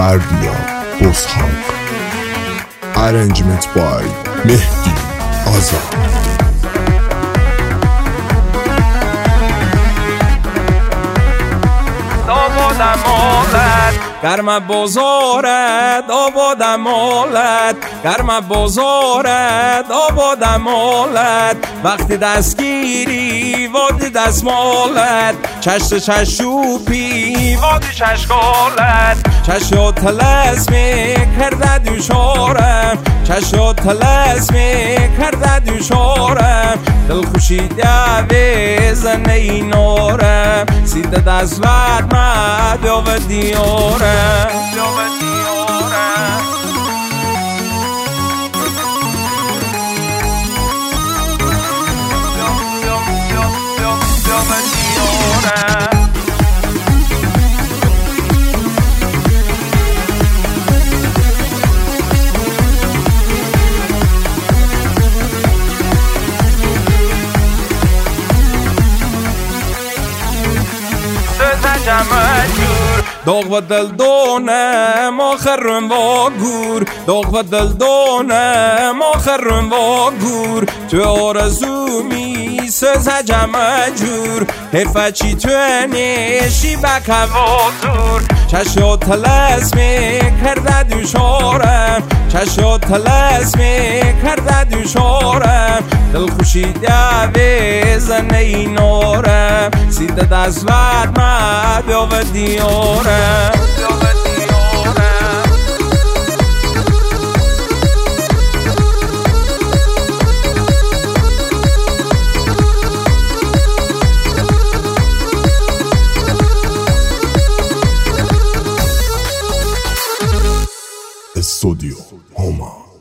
بردیا بزهاق. Arrangement by مهدی آزاد. گرم بزارد آباد مالت، گرم بزارد آباد مالت، وقتی دستگیری وادی دستمالت، چشت چشوپی وادی چشکالت، چشت تلسمی کرده دوشارم، چشت تلسمی کرده دوشارم، دلخوشی دوی زنه اینارم، سیده دزلت مد یا و دیارم. داغ و دل دونم آخرم و گور، داغ و دل دونم آخرم و گور، تو آرزو می سزه جمع جور، حیفه چی تو نیشی بکه و دور، چشت تلسمی کرده دوشارم، چشت تلسمی کرده دوشارم، دلخوشی دوی زنه اینارم، سیده دزلت مد یا و دیارم. استودیو هما.